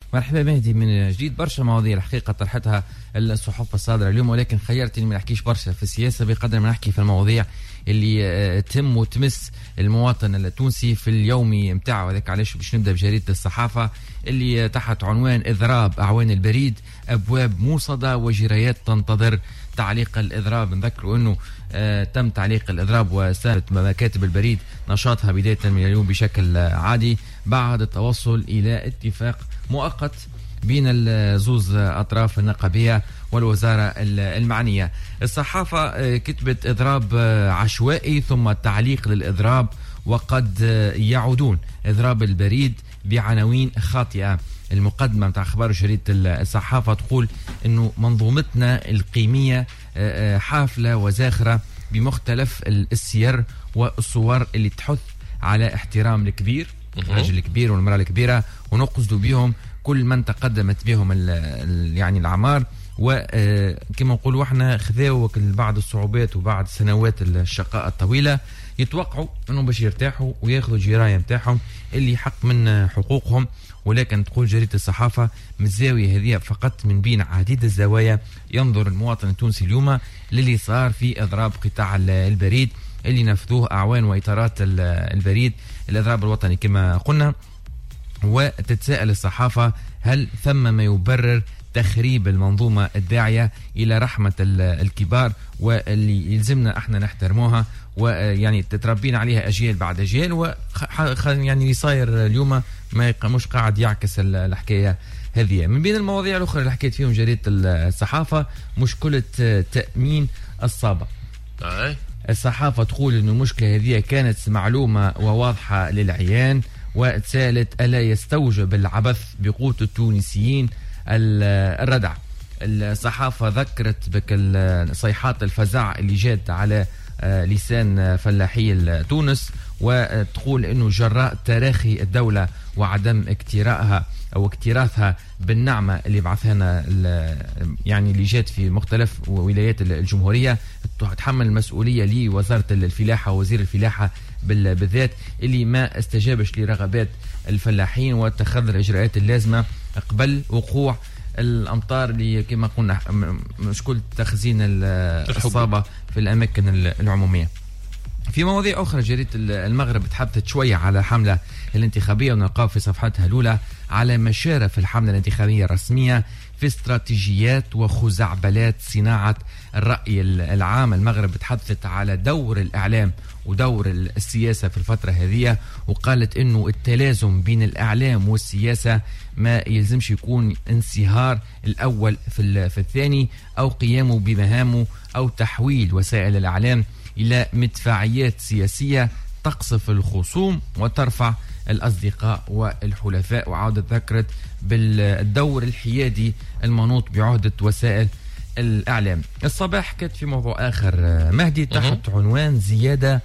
مرحبا مهدي من جديد. برشا مواضيع الحقيقة طرحتها الصحف الصادرة اليوم، ولكن خيرتني ما نحكيش برشا في السياسة بقدر ما نحكي في المواضيع اللي تم وتمس المواطن التونسي في اليومي متاعه. وذلك علاش باش نبدأ بجريدة الصحافة اللي تحت عنوان إضراب أعوان البريد، أبواب موصدة وجرايات تنتظر تعليق الإضراب. نذكروا أنه تم تعليق الإضراب وساهمت مكاتب البريد نشاطها بداية من اليوم بشكل عادي بعد التوصل إلى اتفاق مؤقت بين الزوز أطراف النقابية والوزارة المعنية. الصحافة كتبت إضراب عشوائي ثم تعليق للإضراب وقد يعودون إضراب البريد بعناوين خاطئة. المقدمة متاع أخبار جريدة الصحافة تقول إنه منظومتنا القيمية حافلة وزاخرة بمختلف السير والصور اللي تحث على احترام الكبير، الرجل الكبير والمرأة الكبيرة، ونقصد بهم كل من تقدمت بهم يعني الأعمار. وكما نقولوا احنا خذاوا بعض الصعوبات وبعد سنوات الشقاء الطويلة يتوقعوا انهم باش يرتاحوا وياخذوا الجرايه نتاعهم اللي حق من حقوقهم. ولكن تقول جريدة الصحافة من الزاوية هذه فقط من بين عديد الزوايا ينظر المواطن التونسي اليوم للي صار في إضراب قطاع البريد اللي نفذوه أعوان وإطارات البريد، الإضراب الوطني كما قلنا. وتتساءل الصحافة هل ثم ما يبرر تخريب المنظومة الداعية إلى رحمة الكبار واللي يلزمنا احنا نحترموها ويعني تتربينا عليها أجيال بعد أجيال، يعني اللي صاير اليوم ما مش قاعد يعكس الحكاية هذه. من بين المواضيع الأخرى اللي حكيت فيهم جريدة الصحافة مشكلة تأمين الصابة. الصحافة تقول إنه المشكلة هذه كانت معلومة وواضحة للعيان، وتسالت ألا يستوجب العبث بقوت التونسيين الردع. الصحافة ذكرت بك صيحات الفزع اللي جات على لسان فلاحي تونس، وتقول انه جراء تراخي الدولة وعدم اكتراثها او اكتراثها بالنعمة اللي بعثها يعني اللي جات في مختلف ولايات الجمهورية، تحمل المسؤولية لوزارة الفلاحة ووزير الفلاحة بالذات اللي ما استجابش لرغبات الفلاحين واتخذ الإجراءات اللازمة قبل وقوع الأمطار اللي كما قلنا مشكلة تخزين الصابة في الأماكن العمومية. في مواضيع أخرى جريدة المغرب تحدثت شوية على حملة الانتخابية، ونلقاو في صفحتها الأولى على مشارف الحملة الانتخابية الرسمية في استراتيجيات وخزعبلات صناعة الرأي العام. المغرب تحدثت على دور الإعلام ودور السياسة في الفترة هذه، وقالت إنه التلازم بين الإعلام والسياسة ما يلزمش يكون انصهار الأول في الثاني أو قيامه بمهامه أو تحويل وسائل الإعلام إلى مدفعيات سياسية تقصف الخصوم وترفع الأصدقاء والحلفاء. وعودة ذكرت بالدور الحيادي المنوط بعهدة وسائل الإعلام. الصباح كانت في موضوع آخر مهدي تحت عنوان زيادة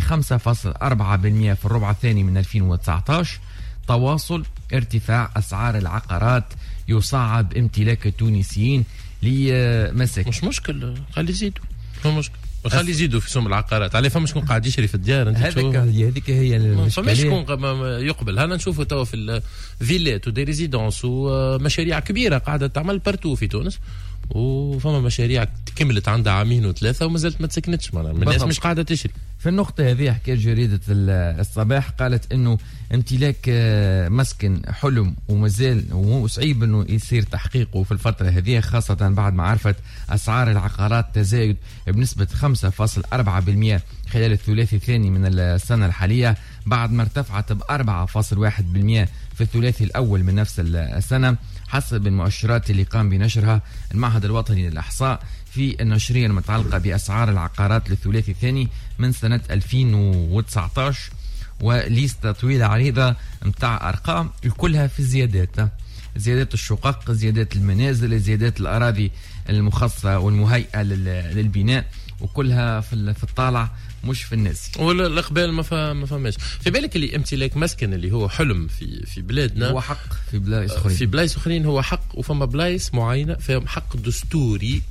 ب5.4% في الربع الثاني من 2019، تواصل ارتفاع أسعار العقارات يصعب امتلاك التونسيين لمساكن. مش مشكل، خلي يزيدوا، مش مشكل، خلي يزيدوا في سوم العقارات. على فما شكون قاعد يشري في الديار، انت هذيك هي المشكله. فما شكون يقبل. هنا نشوفوا توا في الفيلات ودي ريزيدونس ومشاريع كبيره قاعده تعمل بارتو في تونس، وفما مشاريع كملت عندها عامين وثلاثه ومازالت ما تسكنتش، معناها الناس مش قاعده تشري. في النقطة هذه حكيت جريدة الصباح قالت انه امتلاك مسكن حلم ومازال وصعيب انه يصير تحقيقه في الفترة هذه، خاصة بعد ما عرفت اسعار العقارات تزايد بنسبة 5.4% خلال الثلاثي الثاني من السنة الحالية، بعد ما ارتفعت ب 4.1% في الثلاثي الأول من نفس السنة، حسب المؤشرات اللي قام بنشرها المعهد الوطني للإحصاء في النشرية المتعلقة بأسعار العقارات للثلاثي الثاني من سنة 2019. وليستة طويلة عريضة متاع أرقام كلها في الزيادات، زيادات الشقق، زيادات المنازل، زيادات الأراضي المخصصة والمهيئة للبناء، وكلها في الطالع مش في الناس. والاقبال ما فماش. في بالك اللي امتلاك مسكن اللي هو حلم في بلادنا هو حق، في بلايص اخرين هو حق، وفما بلايص معينه فيهم حق دستوري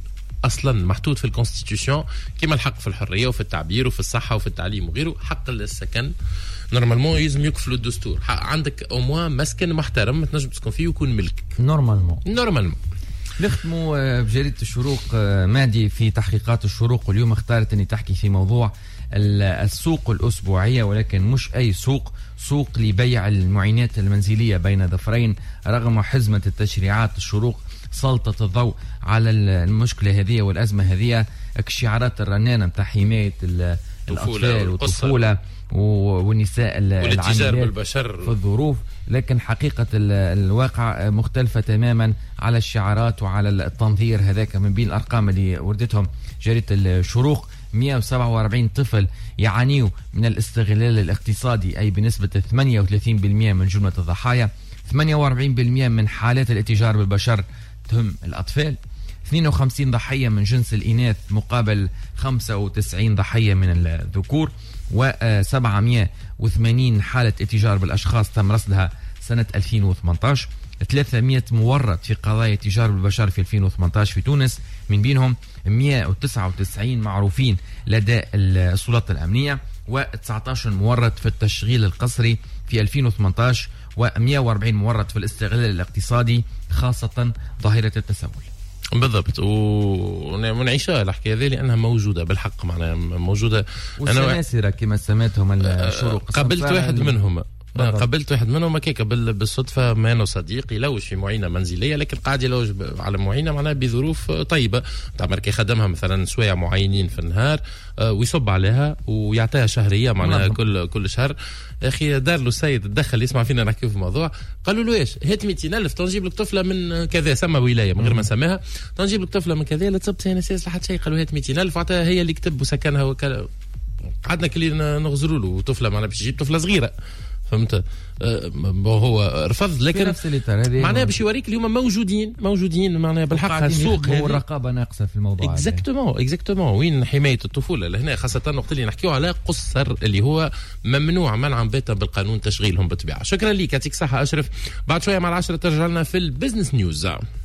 اصلا محطوط في الكونستيتيوشن كما الحق في الحريه وفي التعبير وفي الصحه وفي التعليم وغيره. حق السكن نورمالمون يلزم يكفلوا الدستور. عندك او موان مسكن محترم تنجم تسكن فيه ويكون ملكك نورمالمون. نختموا بجريدة الشروق مادي في تحقيقات الشروق، واليوم اختارت أني تحكي في موضوع السوق الأسبوعية، ولكن مش أي سوق لبيع المعينات المنزلية بين ظفرين. رغم حزمة التشريعات الشروق سلطت الضوء على المشكلة هذه والأزمة هذه، الشعارات الرنانة متاع حماية الأطفال والطفولة والنساء والاتجار بالبشر في الظروف، لكن حقيقة الواقع مختلفة تماما على الشعارات وعلى التنظير هذاك. من بين الأرقام اللي وردتهم جريدة الشروق 147 طفل يعانيوا من الاستغلال الاقتصادي، أي بنسبة 38% من جملة الضحايا. 48% من حالات الاتجار بالبشر تهم الأطفال. 52 ضحية من جنس الإناث مقابل 95 ضحية من الذكور. و780 حالة اتجار بالأشخاص تم رصدها سنة 2018. 300 مورط في قضايا اتجار بالبشر في 2018 في تونس، من بينهم 199 معروفين لدى السلطات الأمنية، و19 مورط في التشغيل القسري في 2018، و140 مورط في الاستغلال الاقتصادي خاصة ظاهرة التسول. بالضبط. ونعيشها الحكايه هذه لانها موجوده بالحق، معناها موجوده. والسماسره كما سميتهم الشروق، قابلت واحد منهم هكاك بالصدفه، ما انه صديق يلوج في معينه منزليه، لكن قاعد يلوج على معينه معناها بظروف طيبه. تعمر كي خدمها مثلا سوايع معينين في النهار ويصب عليها ويعطيها شهريه معناها كل شهر. اخي دار له السيد تدخل يسمع فينا نحكي في الموضوع، قالوا له ايش هات 200,000 تنجيب لك طفله من كذا، سمى ولايه من غير ما نسميها، تنجيب لك طفله من كذا لا تصبت هنا سيس لحد شيء. قالوا هات 200,000 وعطاها هي اللي كتب وسكنها قعدنا كلي نغزروا له طفله معناها باش يجيب طفله صغيره، فهمت؟ هو رفض، لكن معناها باش يوريك اليوم موجودين معناها بالحق السوق هو الرقابه ناقصه في الموضوع. اكزاكتومون وين حمايه الطفوله لهنا، خاصه وقت اللي نحكيو على قصر اللي هو ممنوع منعا باتا بالقانون تشغيلهم بالطبيعه. شكرا لك، يعطيك صحه اشرف. بعد شويه مع 10 ترجع لنا في البزنس نيوز.